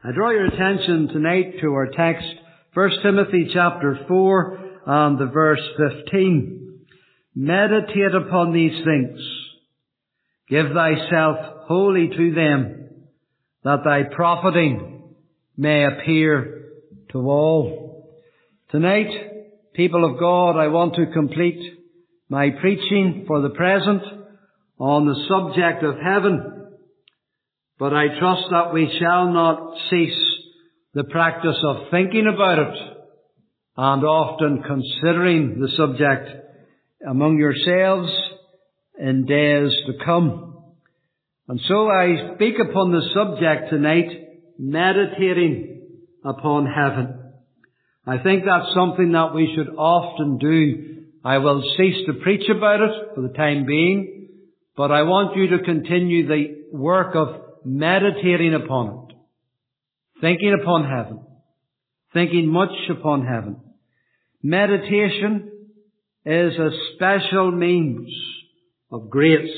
I draw your attention tonight to our text, 1 Timothy chapter 4 and the verse 15. Meditate upon these things. Give thyself wholly to them, that thy profiting may appear to all. Tonight, people of God, I want to complete my preaching for the present on the subject of heaven. But I trust that we shall not cease the practice of thinking about it and often considering the subject among yourselves in days to come. And so I speak upon the subject tonight, meditating upon heaven. I think that's something that we should often do. I will cease to preach about it for the time being, but I want you to continue the work of meditating upon it, thinking upon heaven, thinking much upon heaven. Meditation is a special means of grace.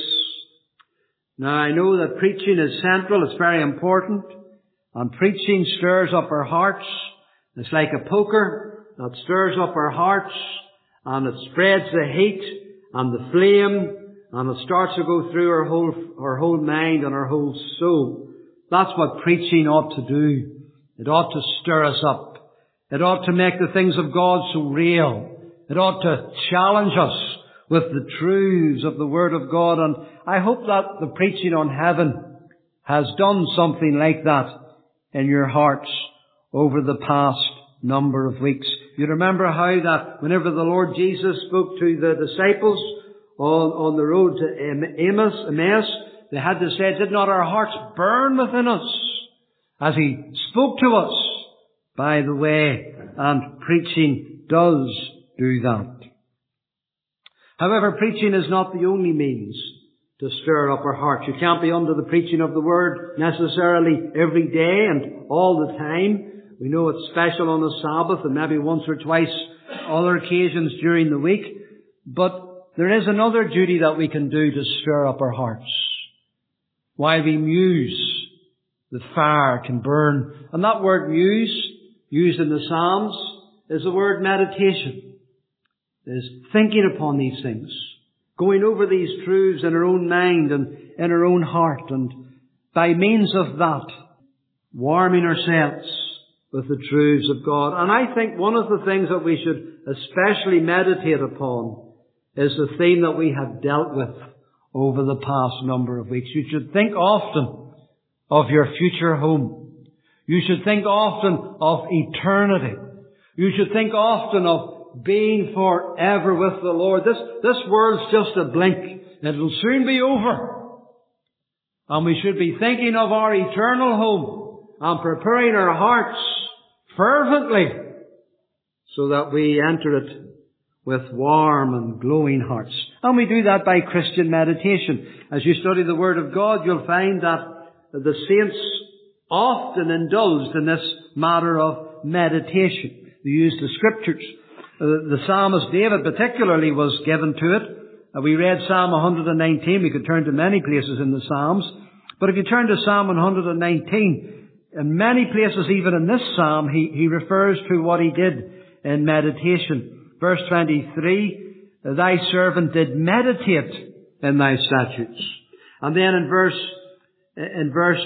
Now I know that preaching is central, it's very important, and preaching stirs up our hearts. It's like a poker that stirs up our hearts, and it spreads the heat and the flame, and it starts to go through our whole mind and our whole soul. That's what preaching ought to do. It ought to stir us up. It ought to make the things of God so real. It ought to challenge us with the truths of the Word of God. And I hope that the preaching on heaven has done something like that in your hearts over the past number of weeks. You remember how that whenever the Lord Jesus spoke to the disciples on the road to Emmaus, they had to say, did not our hearts burn within us as He spoke to us by the way? And preaching does do that. However, preaching is not the only means to stir up our hearts. You can't be under the preaching of the Word necessarily every day and all the time. We know it's special on the Sabbath and maybe once or twice other occasions during the week. But there is another duty that we can do to stir up our hearts. While we muse, the fire can burn. And that word muse, used in the Psalms, is the word meditation. It is thinking upon these things, going over these truths in our own mind and in our own heart, and by means of that, warming ourselves with the truths of God. And I think one of the things that we should especially meditate upon is the theme that we have dealt with over the past number of weeks. You should think often of your future home. You should think often of eternity. You should think often of being forever with the Lord. This world's just a blink. It'll soon be over. And we should be thinking of our eternal home and preparing our hearts fervently so that we enter it with warm and glowing hearts. And we do that by Christian meditation. As you study the Word of God, you'll find that the saints often indulged in this matter of meditation. They used the Scriptures. The psalmist David particularly was given to it. We read Psalm 119. We could turn to many places in the Psalms. But if you turn to Psalm 119, in many places, even in this Psalm, he refers to what he did in meditation. Verse 23, thy servant did meditate in thy statutes. And then in verse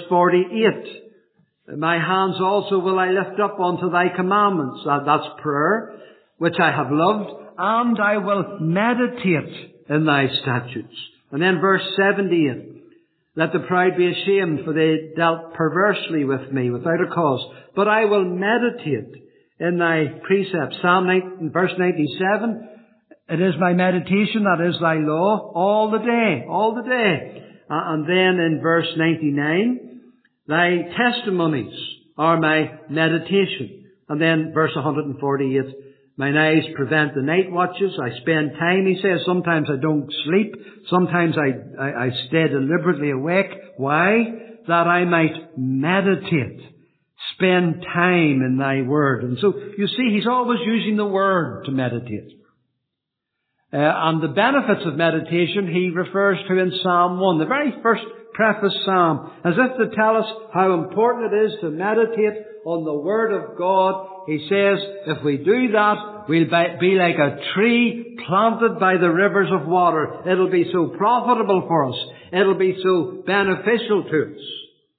48, my hands also will I lift up unto thy commandments. That's prayer, which I have loved, and I will meditate in thy statutes. And then verse 78, let the proud be ashamed, for they dealt perversely with me without a cause. But I will meditate in thy precepts. Verse 97, it is my meditation, that is thy law, all the day. And then in verse 99, thy testimonies are my meditation. And then verse 148, mine eyes prevent the night watches. I spend time, he says. Sometimes I don't sleep. Sometimes I stay deliberately awake. Why? That I might meditate. Spend time in thy word. And so, you see, he's always using the word to meditate. And the benefits of meditation he refers to in Psalm 1, the very first preface psalm, as if to tell us how important it is to meditate on the Word of God. He says, if we do that, we'll be like a tree planted by the rivers of water. It'll be so profitable for us. It'll be so beneficial to us.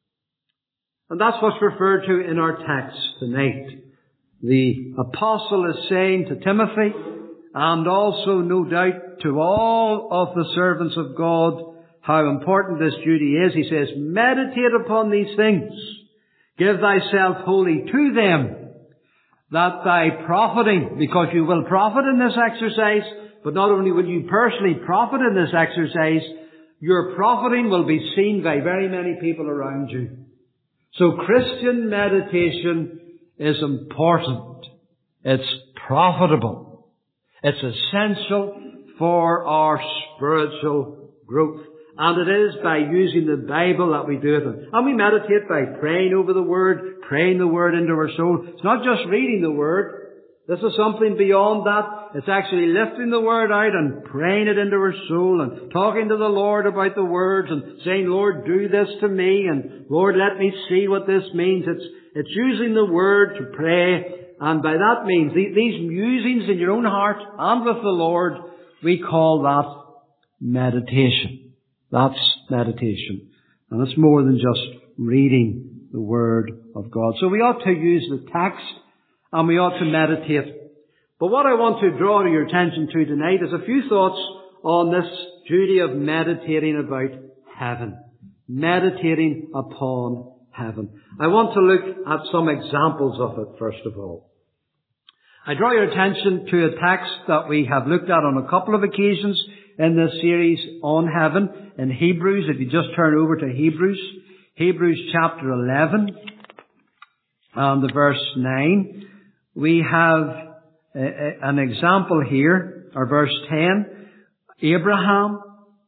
And that's what's referred to in our text tonight. The apostle is saying to Timothy, and also no doubt to all of the servants of God, how important this duty is. He says, meditate upon these things. Give thyself wholly to them, that thy profiting, because you will profit in this exercise, but not only will you personally profit in this exercise, your profiting will be seen by very many people around you. So Christian meditation is important. It's profitable. It's essential for our spiritual growth. And it is by using the Bible that we do it. And we meditate by praying over the Word, praying the Word into our soul. It's not just reading the Word. This is something beyond that. It's actually lifting the Word out and praying it into our soul and talking to the Lord about the words and saying, Lord, do this to me, and Lord, let me see what this means. It's using the Word to pray, and by that means, these musings in your own heart and with the Lord, we call that meditation. That's meditation. And it's more than just reading the Word of God. So we ought to use the text and we ought to meditate. But what I want to draw your attention to tonight is a few thoughts on this duty of meditating about heaven. Meditating upon heaven. I want to look at some examples of it first of all. I draw your attention to a text that we have looked at on a couple of occasions in this series on heaven, in Hebrews. If you just turn over to Hebrews chapter 11, and the verse 9, we have an example here, or verse 10. Abraham,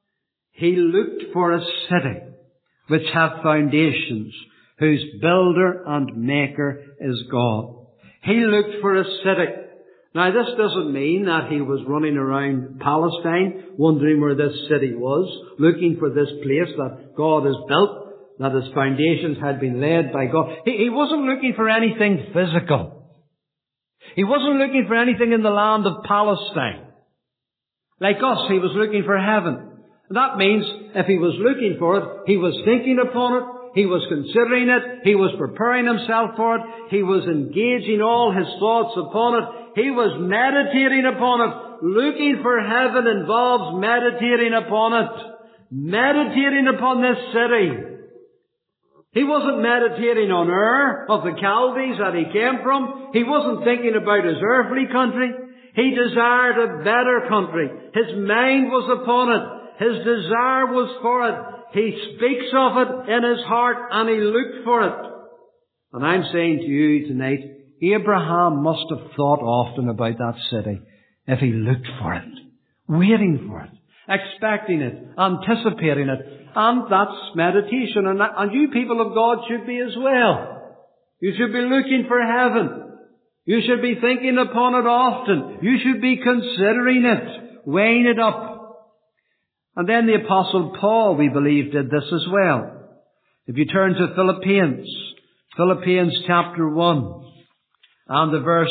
he looked for a city which hath foundations, whose builder and maker is God. He looked for a city. Now, this doesn't mean that he was running around Palestine, wondering where this city was, looking for this place that God has built, that his foundations had been laid by God. He wasn't looking for anything physical. He wasn't looking for anything in the land of Palestine. Like us, he was looking for heaven. And that means if he was looking for it, he was thinking upon it, he was considering it, he was preparing himself for it, he was engaging all his thoughts upon it, he was meditating upon it. Looking for heaven involves meditating upon it. Meditating upon this city. He wasn't meditating on Ur of the Chaldees that he came from. He wasn't thinking about his earthly country. He desired a better country. His mind was upon it. His desire was for it. He speaks of it in his heart and he looked for it. And I'm saying to you tonight, Abraham must have thought often about that city if he looked for it, waiting for it, expecting it, anticipating it. And that's meditation. And you people of God should be as well. You should be looking for heaven. You should be thinking upon it often. You should be considering it, weighing it up. And then the Apostle Paul, we believe, did this as well. If you turn to Philippians chapter 1, and the verse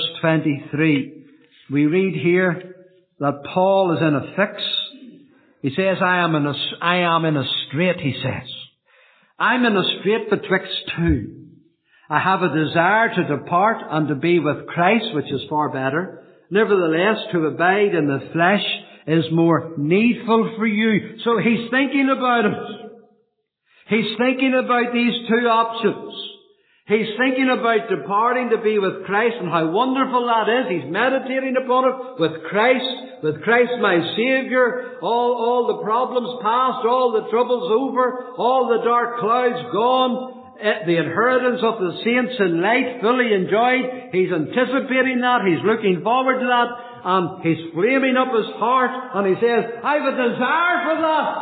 23, we read here that Paul is in a fix. He says, I am in a strait, he says. I'm in a strait betwixt two. I have a desire to depart and to be with Christ, which is far better. Nevertheless, to abide in the flesh is more needful for you. So he's thinking about it. He's thinking about these two options. He's thinking about departing to be with Christ and how wonderful that is. He's meditating upon it with Christ my Saviour, all the problems past, all the troubles over, all the dark clouds gone, the inheritance of the saints in light fully enjoyed. He's anticipating that, he's looking forward to that, and he's flaming up his heart, and he says, I've a desire for that.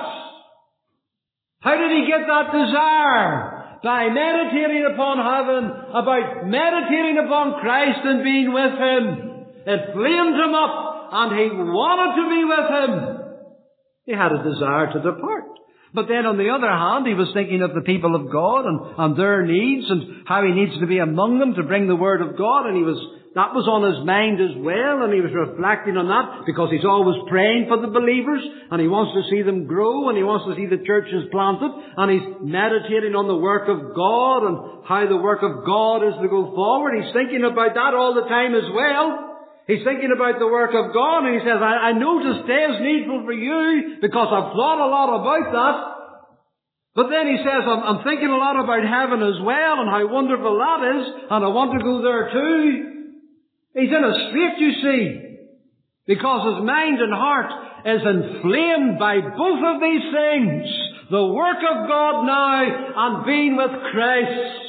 How did he get that desire? By meditating upon heaven, about meditating upon Christ and being with Him. It flamed him up, and he wanted to be with him. He had a desire to depart. But then on the other hand, he was thinking of the people of God and their needs and how he needs to be among them to bring the Word of God. And that was on his mind as well, and he was reflecting on that because he's always praying for the believers, and he wants to see them grow, and he wants to see the churches planted, and he's meditating on the work of God and how the work of God is to go forward. He's thinking about that all the time as well. He's thinking about the work of God, and he says, I know to stay is needful for you because I've thought a lot about that. But then he says, I'm thinking a lot about heaven as well and how wonderful that is, and I want to go there too. He's in a strait, you see, because his mind and heart is inflamed by both of these things. The work of God now and being with Christ.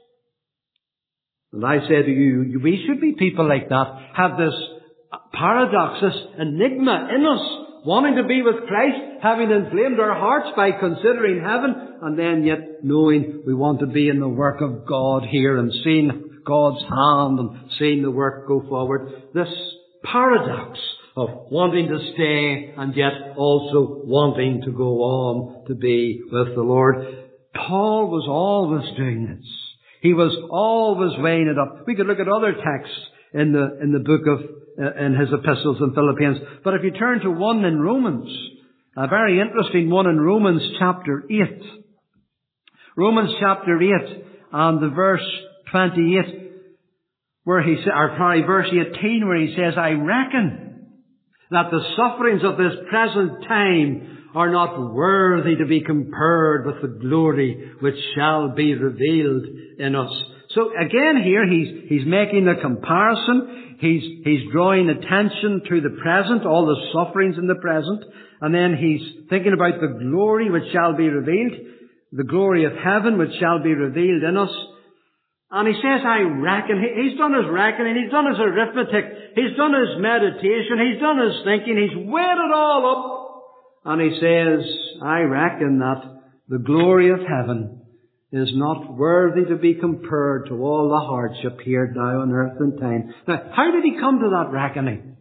And I say to you, we should be people like that. Have this paradox, this enigma in us, wanting to be with Christ, having inflamed our hearts by considering heaven, and then yet knowing we want to be in the work of God here and seeing God's hand and seeing the work go forward. This paradox of wanting to stay and yet also wanting to go on to be with the Lord. Paul was always doing this. He was always weighing it up. We could look at other texts in the book of, in his epistles in Philippians. But if you turn to one in Romans, a very interesting one in Romans chapter 8. Romans chapter 8 and the verse 28, where he says, or sorry, verse 18, where he says, I reckon that the sufferings of this present time are not worthy to be compared with the glory which shall be revealed in us. So again here, he's making a comparison. He's drawing attention to the present, all the sufferings in the present, and then he's thinking about the glory which shall be revealed, the glory of heaven which shall be revealed in us. And he says, I reckon. He's done his reckoning, he's done his arithmetic, he's done his meditation, he's done his thinking, he's weighed it all up. And he says, I reckon that the glory of heaven is not worthy to be compared to all the hardship here now on earth and time. Now, how did he come to that reckoning?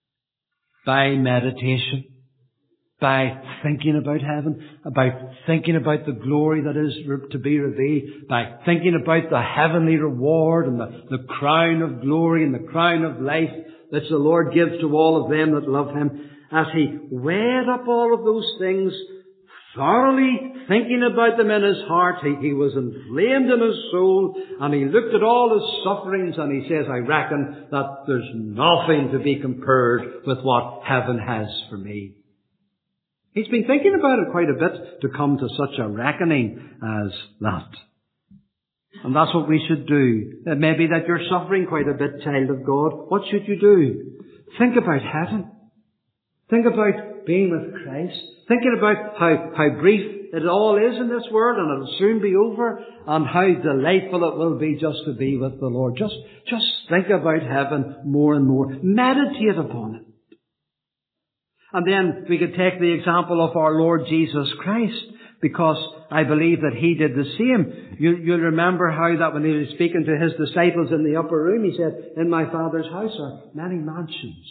By meditation. By thinking about heaven, about thinking about the glory that is to be revealed, by thinking about the heavenly reward and the crown of glory and the crown of life that the Lord gives to all of them that love Him. As he weighed up all of those things, thoroughly thinking about them in his heart, he was inflamed in his soul, and he looked at all his sufferings, and he says, I reckon that there's nothing to be compared with what heaven has for me. He's been thinking about it quite a bit to come to such a reckoning as that. And that's what we should do. It may be that you're suffering quite a bit, child of God. What should you do? Think about heaven. Think about being with Christ. Thinking about how brief it all is in this world, and it'll soon be over, and how delightful it will be just to be with the Lord. Just think about heaven more and more. Meditate upon it. And then we could take the example of our Lord Jesus Christ, because I believe that He did the same. You'll remember how that when He was speaking to His disciples in the upper room, He said, in my Father's house are many mansions.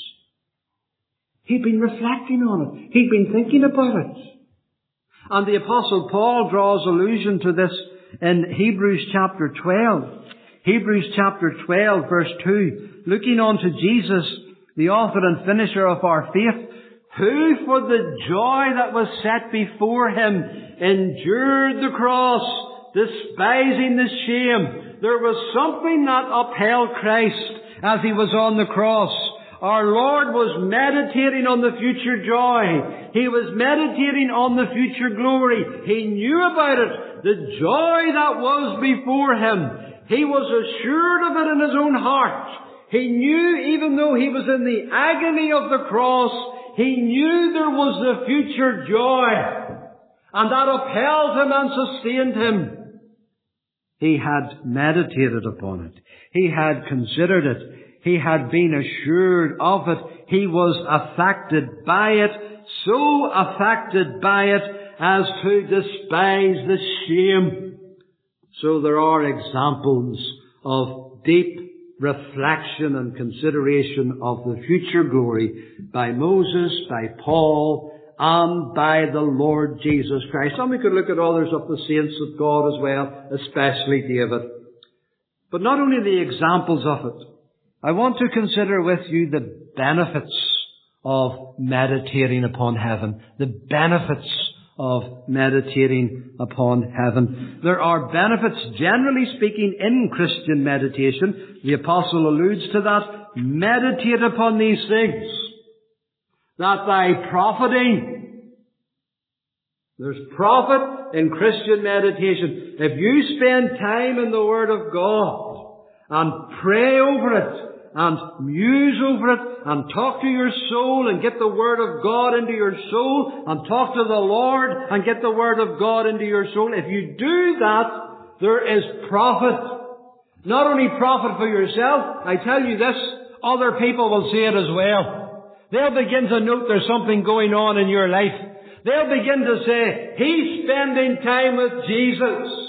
He'd been reflecting on it. He'd been thinking about it. And the Apostle Paul draws allusion to this in Hebrews chapter 12. Hebrews chapter 12 verse 2. Looking on to Jesus, the author and finisher of our faith, who for the joy that was set before Him endured the cross, despising the shame. There was something that upheld Christ as He was on the cross. Our Lord was meditating on the future joy. He was meditating on the future glory. He knew about it, the joy that was before Him. He was assured of it in His own heart. He knew, even though He was in the agony of the cross, He knew there was the future joy. And that upheld Him and sustained Him. He had meditated upon it. He had considered it. He had been assured of it. He was affected by it, so affected by it as to despise the shame. So there are examples of deep reflection and consideration of the future glory by Moses, by Paul, and by the Lord Jesus Christ. And we could look at others of the saints of God as well, especially David. But not only the examples of it, I want to consider with you the benefits of meditating upon heaven. The benefits of meditating upon heaven. There are benefits, generally speaking, in Christian meditation. The apostle alludes to that. Meditate upon these things, that by profiting. There's profit in Christian meditation. If you spend time in the Word of God and pray over it, and muse over it, and talk to your soul, and get the Word of God into your soul, and talk to the Lord, and get the Word of God into your soul. If you do that, there is profit. Not only profit for yourself, I tell you this, other people will see it as well. They'll begin to note there's something going on in your life. They'll begin to say, he's spending time with Jesus.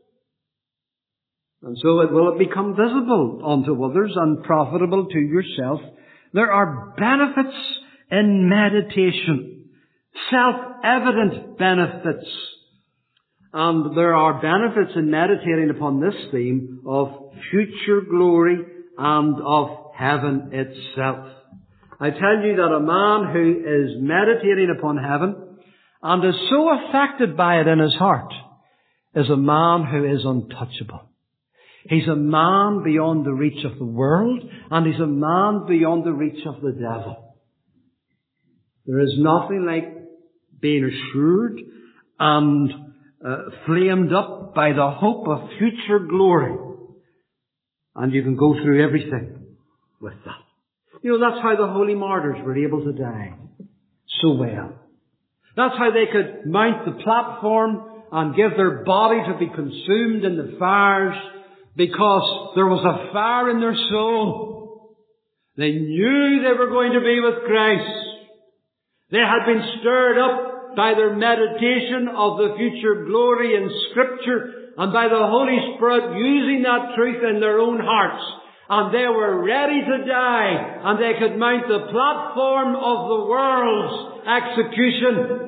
And so it will become visible unto others and profitable to yourself. There are benefits in meditation. Self-evident benefits. And there are benefits in meditating upon this theme of future glory and of heaven itself. I tell you that a man who is meditating upon heaven and is so affected by it in his heart is a man who is untouchable. He's a man beyond the reach of the world, and he's a man beyond the reach of the devil. There is nothing like being assured and flamed up by the hope of future glory. And you can go through everything with that. You know, that's how the holy martyrs were able to die so well. That's how they could mount the platform and give their body to be consumed in the fires, because there was a fire in their soul. They knew they were going to be with Christ. They had been stirred up by their meditation of the future glory in Scripture, and by the Holy Spirit using that truth in their own hearts. And they were ready to die, and they could mount the platform of the world's execution.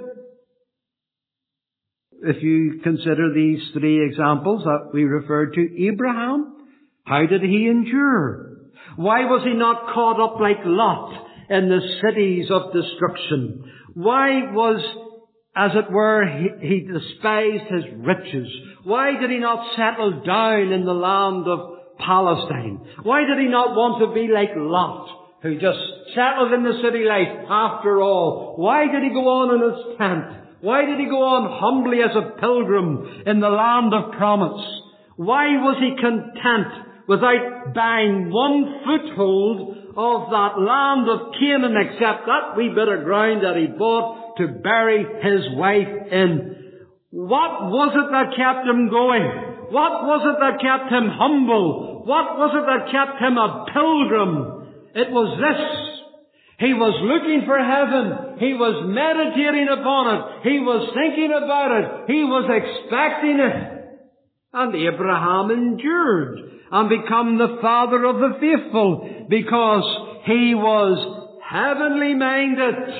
If you consider these three examples that we referred to, Abraham, how did he endure? Why was he not caught up like Lot in the cities of destruction? Why was, as it were, he despised his riches? Why did he not settle down in the land of Palestine? Why did he not want to be like Lot, who just settled in the city life after all? Why did he go on in his tent? Why did he go on humbly as a pilgrim in the land of promise? Why was he content without buying one foothold of that land of Canaan, except that wee bit of ground that he bought to bury his wife in? What was it that kept him going? What was it that kept him humble? What was it that kept him a pilgrim? It was this. He was looking for heaven. He was meditating upon it. He was thinking about it. He was expecting it. And Abraham endured and became the father of the faithful because he was heavenly minded.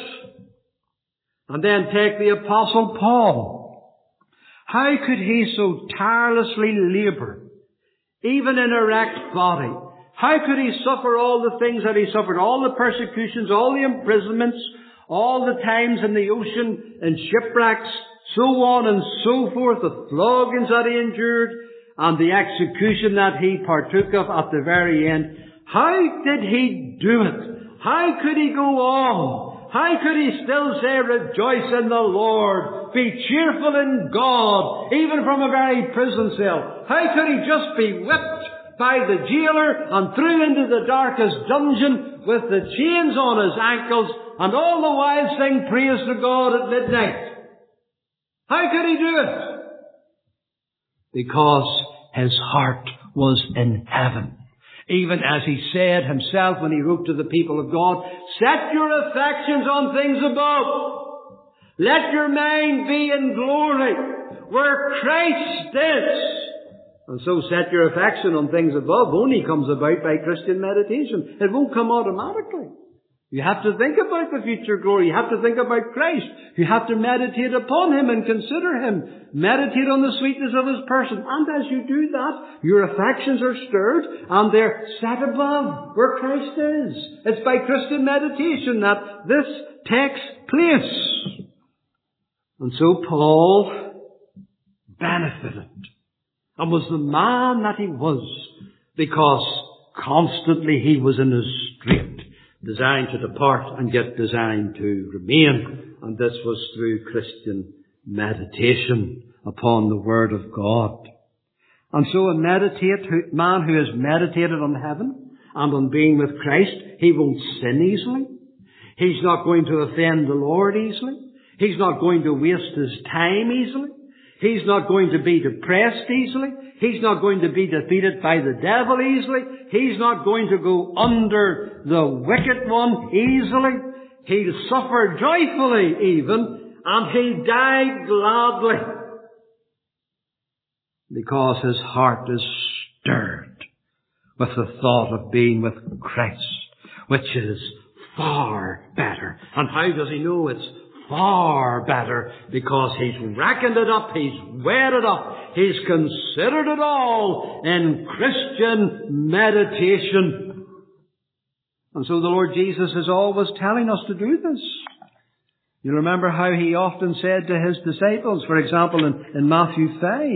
And then take the Apostle Paul. How could he so tirelessly labour, even in a wrecked body? How could he suffer all the things that he suffered, all the persecutions, all the imprisonments, all the times in the ocean, in shipwrecks, so on and so forth, the floggings that he endured, and the execution that he partook of at the very end? How did he do it? How could he go on? How could he still say, rejoice in the Lord, be cheerful in God, even from a very prison cell? How could he just be whipped by the jailer and threw into the darkest dungeon with the chains on his ankles, and all the while sing praise to God at midnight? How could he do it? Because his heart was in heaven. Even as he said himself when he wrote to the people of God, set your affections on things above. Let your mind be in glory, where Christ is. And so set your affection on things above only comes about by Christian meditation. It won't come automatically. You have to think about the future glory. You have to think about Christ. You have to meditate upon Him and consider Him. Meditate on the sweetness of His person. And as you do that, your affections are stirred and they're set above where Christ is. It's by Christian meditation that this takes place. And so Paul benefited and was the man that he was because constantly he was in a strait, designed to depart and yet designed to remain. And this was through Christian meditation upon the Word of God. And so a man who has meditated on heaven and on being with Christ, he won't sin easily. He's not going to offend the Lord easily. He's not going to waste his time easily. He's not going to be depressed easily. He's not going to be defeated by the devil easily. He's not going to go under the wicked one easily. He'll suffer joyfully even, and he'll die gladly, because his heart is stirred with the thought of being with Christ, which is far better. And how does he know it's far better? Because he's reckoned it up, he's weighed it up, he's considered it all in Christian meditation. And so the Lord Jesus is always telling us to do this. You remember how he often said to his disciples, for example, in Matthew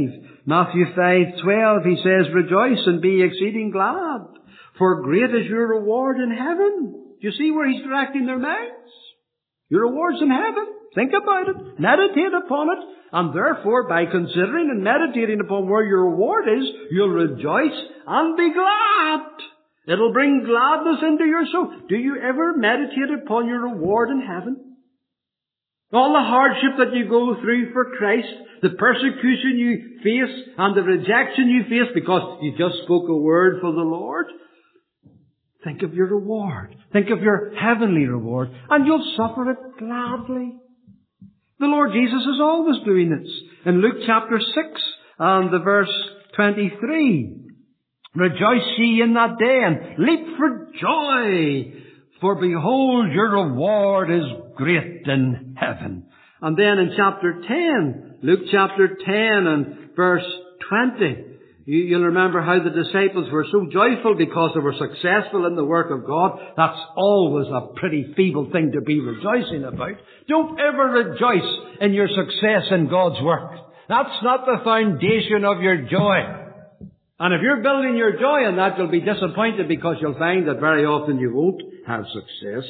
5:12, he says, "Rejoice and be exceeding glad, for great is your reward in heaven." Do you see where he's directing their minds? Your reward's in heaven. Think about it. Meditate upon it. And therefore, by considering and meditating upon where your reward is, you'll rejoice and be glad. It'll bring gladness into your soul. Do you ever meditate upon your reward in heaven? All the hardship that you go through for Christ, the persecution you face and the rejection you face because you just spoke a word for the Lord. Think of your reward. Think of your heavenly reward, and you'll suffer it gladly. The Lord Jesus is always doing this. In Luke chapter 6 and the verse 23, "Rejoice ye in that day, and leap for joy, for behold, your reward is great in heaven." And then in chapter 10, Luke chapter 10 and verse 20, you'll remember how the disciples were so joyful because they were successful in the work of God. That's always a pretty feeble thing to be rejoicing about. Don't ever rejoice in your success in God's work. That's not the foundation of your joy. And if you're building your joy on that, you'll be disappointed because you'll find that very often you won't have success.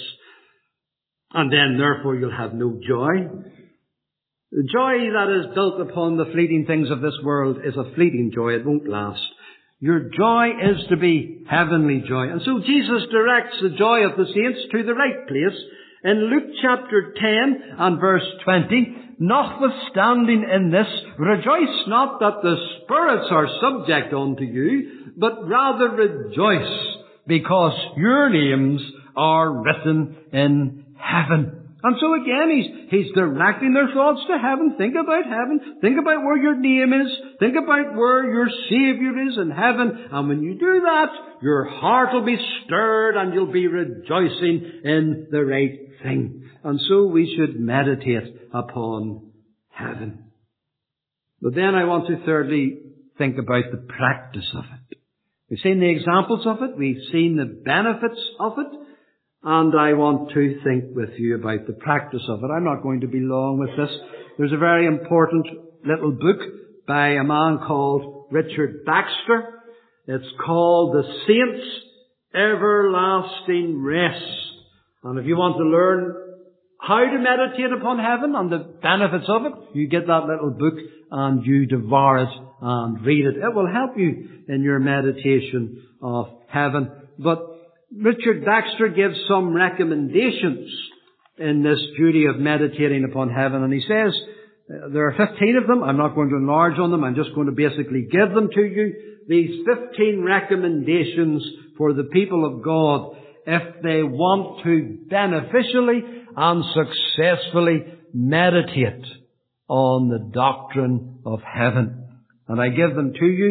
And then therefore you'll have no joy. The joy that is built upon the fleeting things of this world is a fleeting joy. It won't last. Your joy is to be heavenly joy. And so Jesus directs the joy of the saints to the right place. In Luke chapter 10 and verse 20, "Notwithstanding in this, rejoice not that the spirits are subject unto you, but rather rejoice because your names are written in heaven." And so again, he's directing their thoughts to heaven. Think about heaven. Think about where your name is. Think about where your Savior is in heaven. And when you do that, your heart will be stirred and you'll be rejoicing in the right thing. And so we should meditate upon heaven. But then I want to thirdly think about the practice of it. We've seen the examples of it. We've seen the benefits of it. And I want to think with you about the practice of it. I'm not going to be long with this. There's a very important little book by a man called Richard Baxter. It's called The Saints' Everlasting Rest. And if you want to learn how to meditate upon heaven and the benefits of it, you get that little book and you devour it and read it. It will help you in your meditation of heaven. But Richard Baxter gives some recommendations in this duty of meditating upon heaven. And he says, there are 15 of them. I'm not going to enlarge on them. I'm just going to basically give them to you. These 15 recommendations for the people of God if they want to beneficially and successfully meditate on the doctrine of heaven. And I give them to you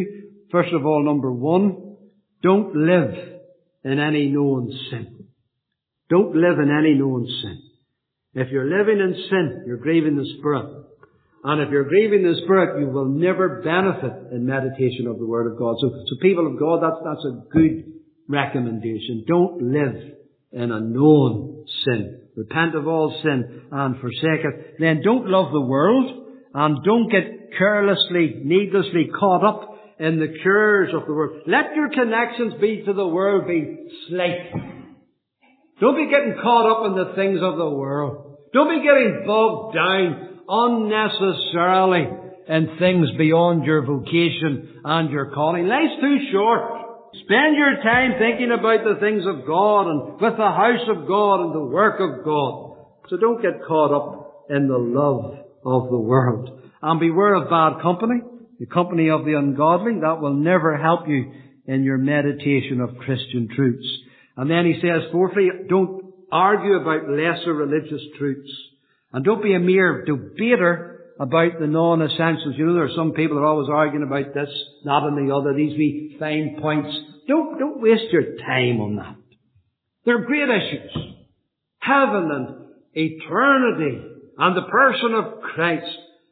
First of all, number one, don't live in any known sin. Don't live in any known sin. If you're living in sin, you're grieving the Spirit. And if you're grieving the Spirit, you will never benefit in meditation of the Word of God. So people of God, that's a good recommendation. Don't live in a known sin. Repent of all sin and forsake it. Then don't love the world, and don't get carelessly, needlessly caught up in the cares of the world. Let your connections be to the world be slight. Don't be getting caught up in the things of the world. Don't be getting bogged down unnecessarily in things beyond your vocation and your calling. Life's too short. Spend your time thinking about the things of God and with the house of God and the work of God. So don't get caught up in the love of the world. And beware of bad company, the company of the ungodly. That will never help you in your meditation of Christian truths. And then he says, fourthly, don't argue about lesser religious truths. And don't be a mere debater about the non-essentials. You know, there are some people that are always arguing about this, that and the other, these wee fine points. Don't waste your time on that. They're great issues. Heaven and eternity and the person of Christ.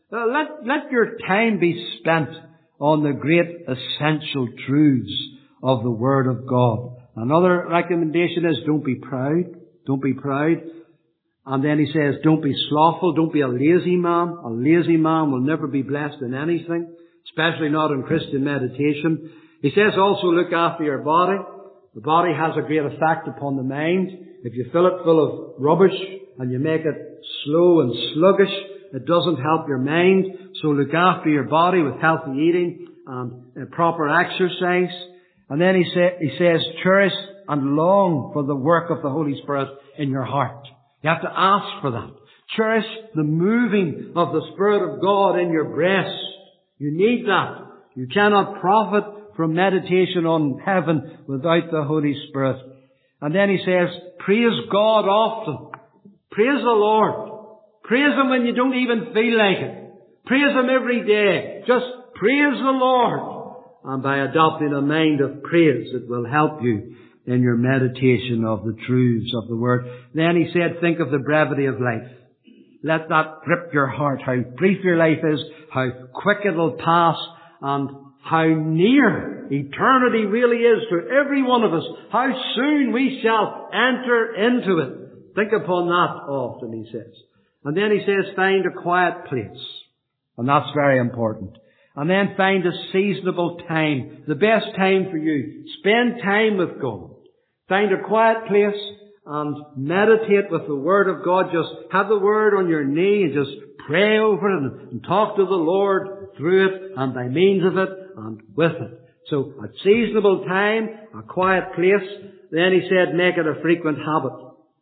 Let your time be spent on the great essential truths of the Word of God. Another recommendation is don't be proud. Don't be proud. And then he says, don't be slothful, don't be a lazy man. A lazy man will never be blessed in anything, especially not in Christian meditation. He says also look after your body. The body has a great effect upon the mind. If you fill it full of rubbish and you make it slow and sluggish, it doesn't help your mind. So look after your body with healthy eating and proper exercise. And then he says, cherish and long for the work of the Holy Spirit in your heart. You have to ask for that. Cherish the moving of the Spirit of God in your breast. You need that. You cannot profit from meditation on heaven without the Holy Spirit. And then he says, praise God often. Praise the Lord. Praise Him when you don't even feel like it. Praise Him every day. Just praise the Lord. And by adopting a mind of praise, it will help you in your meditation of the truths of the Word. Then he said, think of the brevity of life. Let that grip your heart, how brief your life is, how quick it'll pass, and how near eternity really is to every one of us. How soon we shall enter into it. Think upon that often, he says. And then he says, find a quiet place. And that's very important. And then find a seasonable time. The best time for you. Spend time with God. Find a quiet place and meditate with the Word of God. Just have the Word on your knee and just pray over it and talk to the Lord through it and by means of it and with it. So a seasonable time, a quiet place. Then he said, make it a frequent habit.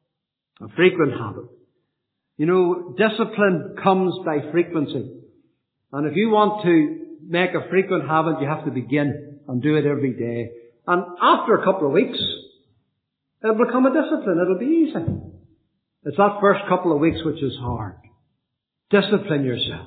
A frequent habit. You know, discipline comes by frequency. And if you want to make a frequent habit, you have to begin and do it every day. And after a couple of weeks, it'll become a discipline. It'll be easy. It's that first couple of weeks which is hard. Discipline yourself.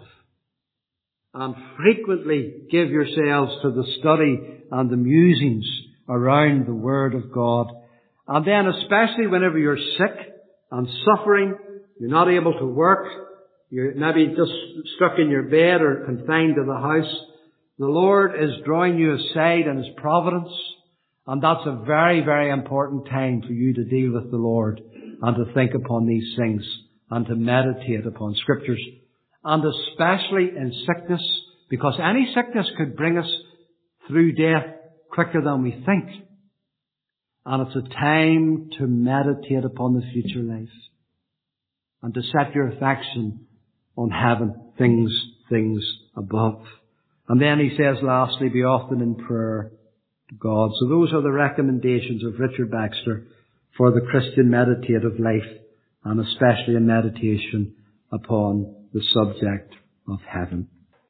And frequently give yourselves to the study and the musings around the Word of God. And then especially whenever you're sick and suffering, you're not able to work, you're maybe just stuck in your bed or confined to the house, the Lord is drawing you aside in His providence. And that's a very, very important time for you to deal with the Lord and to think upon these things and to meditate upon Scriptures. And especially in sickness, because any sickness could bring us through death quicker than we think. And it's a time to meditate upon the future life and to set your affection on heaven, things above. And then he says lastly, be often in prayer to God. So those are the recommendations of Richard Baxter for the Christian meditative life, and especially a meditation upon the subject of heaven.